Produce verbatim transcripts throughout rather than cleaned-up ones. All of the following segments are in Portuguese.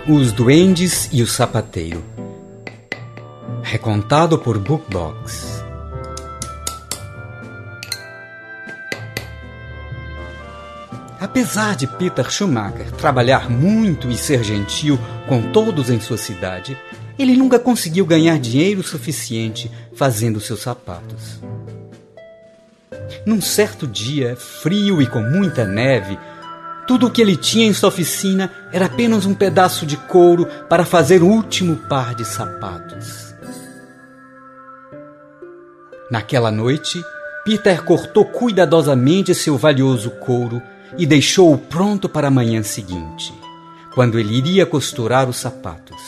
Os Duendes e o Sapateiro. Recontado por Bookbox. Apesar de Peter Schumacher trabalhar muito e ser gentil com todos em sua cidade, ele nunca conseguiu ganhar dinheiro suficiente fazendo seus sapatos. Num certo dia, frio e com muita neve, tudo o que ele tinha em sua oficina era apenas um pedaço de couro para fazer o último par de sapatos. Naquela noite, Peter cortou cuidadosamente seu valioso couro e deixou-o pronto para a manhã seguinte, quando ele iria costurar os sapatos.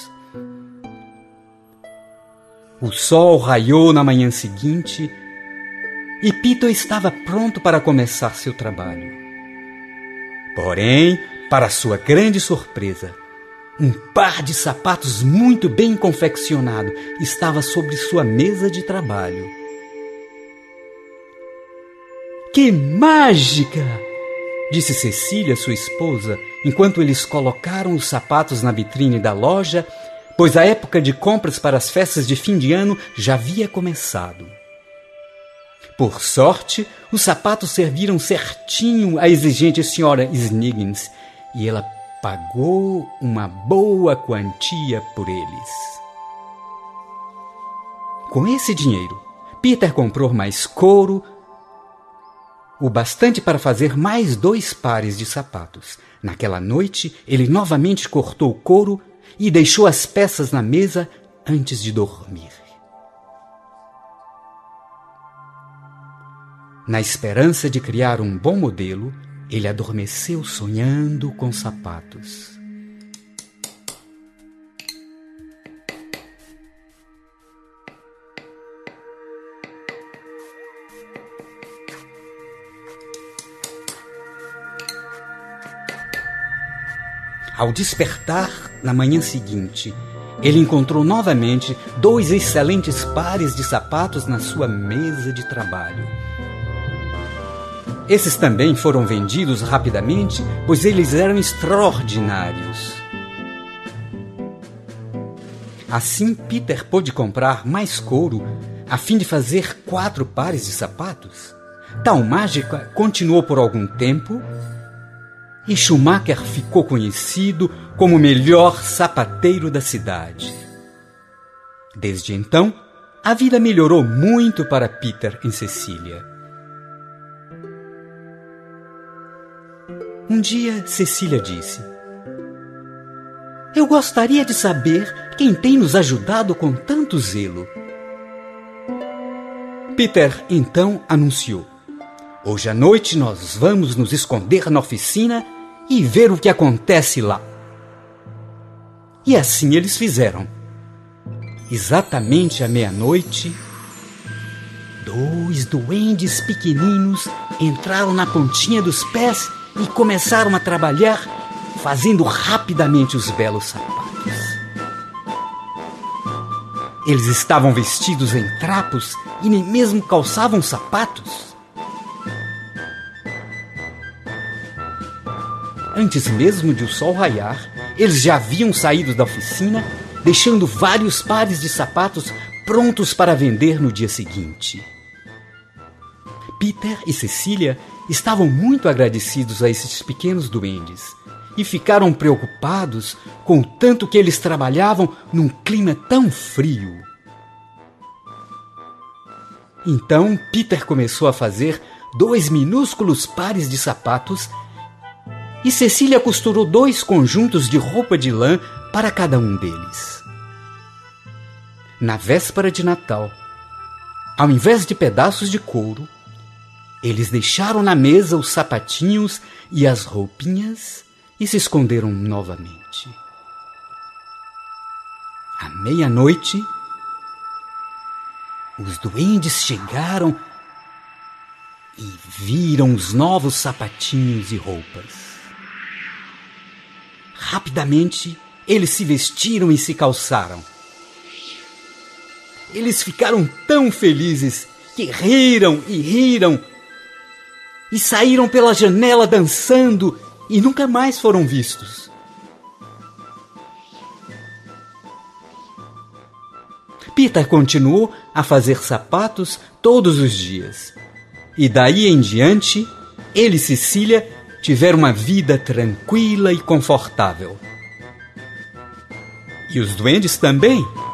O sol raiou na manhã seguinte e Peter estava pronto para começar seu trabalho. Porém, para sua grande surpresa, um par de sapatos muito bem confeccionado estava sobre sua mesa de trabalho. Que mágica! Disse Cecília, sua esposa, enquanto eles colocaram os sapatos na vitrine da loja, pois a época de compras para as festas de fim de ano já havia começado. Por sorte, os sapatos serviram certinho à exigente senhora Sniggins e ela pagou uma boa quantia por eles. Com esse dinheiro, Peter comprou mais couro, o bastante para fazer mais dois pares de sapatos. Naquela noite, ele novamente cortou o couro e deixou as peças na mesa antes de dormir. Na esperança de criar um bom modelo, ele adormeceu sonhando com sapatos. Ao despertar, na manhã seguinte, ele encontrou novamente dois excelentes pares de sapatos na sua mesa de trabalho. Esses também foram vendidos rapidamente, pois eles eram extraordinários. Assim, Peter pôde comprar mais couro a fim de fazer quatro pares de sapatos. Tal mágica continuou por algum tempo e Schumacher ficou conhecido como o melhor sapateiro da cidade. Desde então, a vida melhorou muito para Peter e Cecília. Um dia, Cecília disse: "Eu gostaria de saber quem tem nos ajudado com tanto zelo." Peter então anunciou: "Hoje à noite nós vamos nos esconder na oficina e ver o que acontece lá." E assim eles fizeram. Exatamente à meia-noite, dois duendes pequeninos entraram na pontinha dos pés e começaram a trabalhar, fazendo rapidamente os belos sapatos. Eles estavam vestidos em trapos e nem mesmo calçavam sapatos. Antes mesmo de o sol raiar, eles já haviam saído da oficina, deixando vários pares de sapatos prontos para vender no dia seguinte. Peter e Cecília estavam muito agradecidos a esses pequenos duendes e ficaram preocupados com o tanto que eles trabalhavam num clima tão frio. Então Peter começou a fazer dois minúsculos pares de sapatos e Cecília costurou dois conjuntos de roupa de lã para cada um deles. Na véspera de Natal, ao invés de pedaços de couro, eles deixaram na mesa os sapatinhos e as roupinhas e se esconderam novamente. À meia-noite, os duendes chegaram e viram os novos sapatinhos e roupas. Rapidamente, eles se vestiram e se calçaram. Eles ficaram tão felizes que riram e riram e saíram pela janela dançando e nunca mais foram vistos. Peter continuou a fazer sapatos todos os dias. E daí em diante, ele e Cecília tiveram uma vida tranquila e confortável. E os duendes também.